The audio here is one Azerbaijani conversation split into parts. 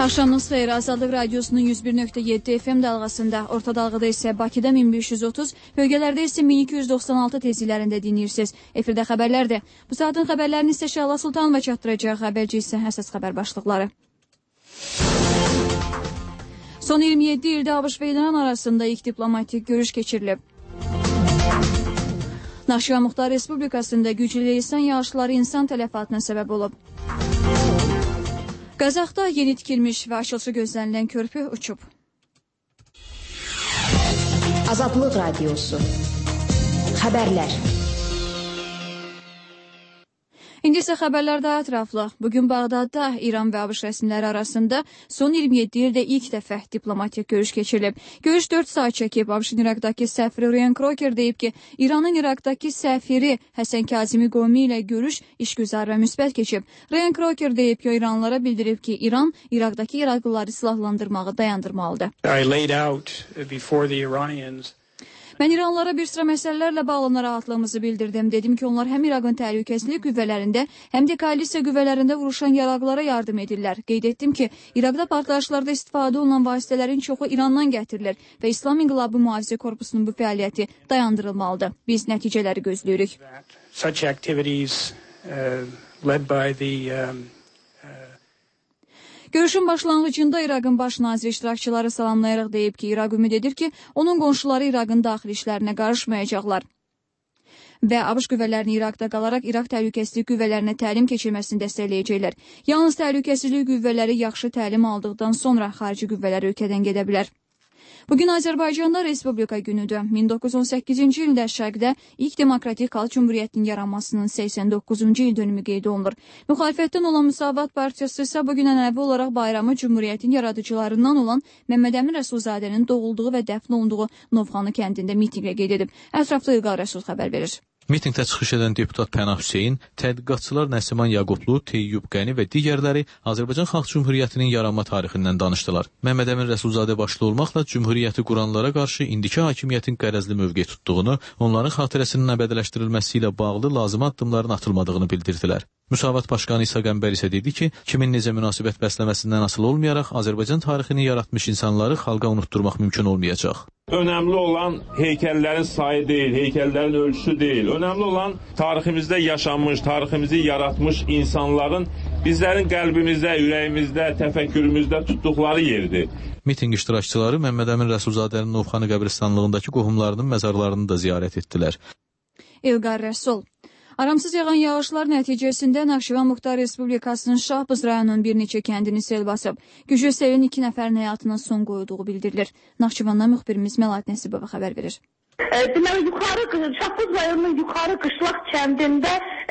Axşamınız xeyir, Azadlıq Radiosunun 101.7 FM dalğasında, orta dalğada isə Bakıda 1530, bölgələrdə isə 1296 tezliklərində dinləyirsiniz. Efirdə xəbərlərdir. Bu saatın xəbərlərini isə Şəhla Sultanova çatdıracaq, xəbərci isə əsas xəbər başlıqları. Son 27 ildə ABŞ və İran arasında ilk diplomatik görüş keçirilib. Naxçıvan Muxtar Respublikasında güclü leysan yağışları insan tələfatına səbəb olub. Qazaxda yeni tikilmiş və açılışı gözlənilən körpü uçub. Azadlıq Radiosu. Xəbərlər. İndi isə xəbərlər daha ətraflı. Bugün Bağdadda İran və ABŞ rəsmiləri arasında son 27 ildə ilk dəfə diplomatik görüş keçirilib. Görüş 4 saat çəkib. ABŞ-ın İraqdakı səfiri Ryan Crocker deyib ki, İranın İraqdakı səfiri Həsən Kazimi Qomi ilə görüş işgüzar və müsbət keçib. Ryan Crocker deyib ki, İranlılara bildirib ki, İran İraqdakı İraqlıları silahlandırmağı dayandırmalıdır. Mən İranlılara bir sıra məsələlərlə bağlı narahatlığımızı bildirdim. Dedim ki, onlar həm İraqın təhlükəsizlik qüvvələrində, həm də koalisiya qüvvələrində vuruşan yaraqlara yardım edirlər. Qeyd etdim ki, İraqda partlayışlarda istifadə olunan vasitələrin çoxu İrandan gətirilir və İslam İnqilabı Mühafizə Korpusunun bu fəaliyyəti dayandırılmalıdır. Biz nəticələri gözləyirik. Görüşün başlanğıcında İraqın baş naziri iştirakçıları salamlayaraq deyib ki, İraq ümid edir ki, onun qonşuları İraqın daxili işlərinə qarışmayacaqlar və ABŞ qüvvələrini İraqda qalaraq İraq təhlükəsizlik qüvvələrinə təlim keçirməsini dəstəkləyəcəklər. Yalnız təhlükəsizlik qüvvələri yaxşı təlim aldıqdan sonra xarici qüvvələr ölkədən gedə bilər. Bugün Azərbaycanda Respublika günüdür. 1918-ci ildə Şərqdə ilk demokratik xalq cümhuriyyətinin yaranmasının 89-cu il dönümü qeyd olunur. Müxalifətdən olan Müsavat Partiyası isə bugün ənənəvi olaraq bayramı cümhuriyyətin yaradıcılarından olan Məmməd Əmin Rəsulzadənin doğulduğu və dəfn olunduğu Novxanı kəndində mitinqlə qeyd edib. Ətraflı İlqar Rəsul xəbər verir. Mitingdə çıxış edən deputat Pənah Hüseyin, tədqiqatçılar Nəsiman Yaqublu, Teyyub Qəni və digərləri Azərbaycan Xalq Cümhuriyyətinin yaranma tarixindən danışdılar. Məmməd Əmin Rəsulzadə başda olmaqla Cümhuriyyəti quranlara qarşı indiki hakimiyyətin qərəzli mövqe tutduğunu, onların xatirəsinin əbədələşdirilməsi ilə bağlı lazımi addımların atılmadığını bildirdilər. Müsavat Başqanı İsa Qəmbər isə dedi ki, kimin necə münasibət bəsləməsindən asılı olmayaraq Azərbaycan tarixini yaratmış insanları xalqa unutturmaq mümkün olmayacaq. Önəmli olan heykəllərin sayı deyil, heykəllərin ölçüsü deyil. Önəmli olan tariximizdə yaşanmış, tariximizi yaratmış insanların bizlərin qəlbimizdə, ürəyimizdə, təfəkkürümüzdə tutduqları yerdir. Miting iştirakçıları Məmməd Əmin Rəsulzadənin Novxanı qəbristanlığındakı qohumlarının məzarlarını da ziyarət etdilər. İlqar Rəsul. Aramsız yağan yağışlar nəticəsində Naxçıvan Muxtar Respublikasının Şahbuz rayonunun bir neçə kəndini sel basıb. Güclü selin 2 nəfərin həyatına son qoyulduğu bildirilir. Naxçıvandan müxbirimiz Məlahət Nəsibova xəbər verir. Deməli, Şahbuz rayonunun yuxarı qışlaq kəndində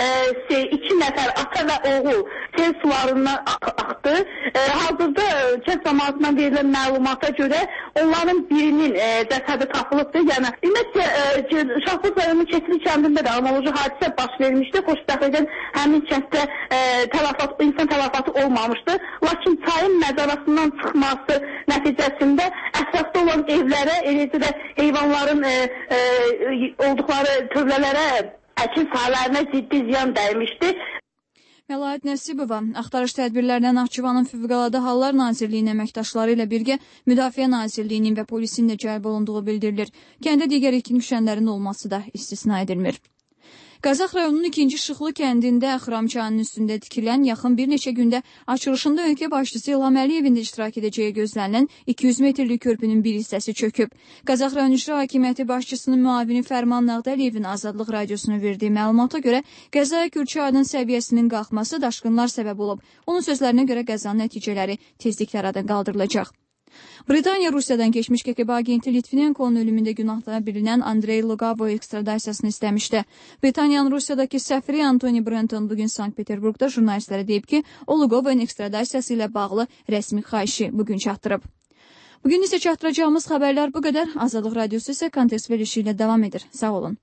2 nəfər ata və oğul sel sularından axdı. Hazırda kənd cəmaatından verilən məlumata görə onların birinin cəsədi tapılıbdır. Yəni, ümumiyyətlə, Şahbuz rayonunun Keçili kəndində də analoji hadisə baş vermişdi. Xoşbəxtlikdən həmin kənddə insan tələfatı olmamışdı. Lakin çayın məzarasından çıxması nəticəsində ətrafda olan evlərə, eləcə də heyvanların olduqları tövlələrə, əkin sahələrinə ciddi ziyan dəymişdi. Məlahət Nəsibova axtarış tədbirlərinə Naxçıvanın Fövqəladə Hallar Nazirliyinin əməkdaşları ilə birgə Müdafiə Nazirliyinin və polisin də cəlb olunduğu bildirilir. Kəndə digər itkin düşənlərin olması da istisna edilmir. Qazax rayonunun 2-ci Şıxlı kəndində Xıramçanın üstündə tikilən yaxın bir neçə gündə açılışında ölkə başçısı İlham Əliyevin də iştirak edəcəyi gözlənilən 200 metrlik körpünün bir hissəsi çöküb. Qazax rayon İcra Hakimiyyəti başçısının müavini Fərman Nağdəliyevin Azadlıq Radiosuna verdiyi məlumata görə qəzaya Gülçayının səviyyəsinin qalxması daşqınlar səbəb olub. Onun sözlərinə görə qəzanın nəticələri tezliklə aradan qaldırılacaq. Britaniya Rusiyadan keçmiş KGB agenti Litvinenko'nun ölümündə günahlara bilinən Andrey Lugavo ekstradasiyasını istəmişdi. Britaniyanın Rusiyadakı səfiri Antony Brenton bugün Sankt-Peterburqda jurnalistlərə deyib ki, o Lugovo'nun ekstradasiyası ilə bağlı rəsmi xahişi bugün çatdırıb. Bugün isə çatdıracağımız xəbərlər bu qədər. Azadlıq Radiosu isə kontekst verilişi ilə davam edir. Sağ olun.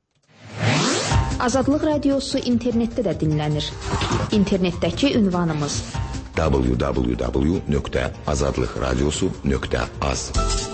Azadlıq Radiosu internetdə də dinlənir. İnternetdəki ünvanımız www.azadlıqradiosu.az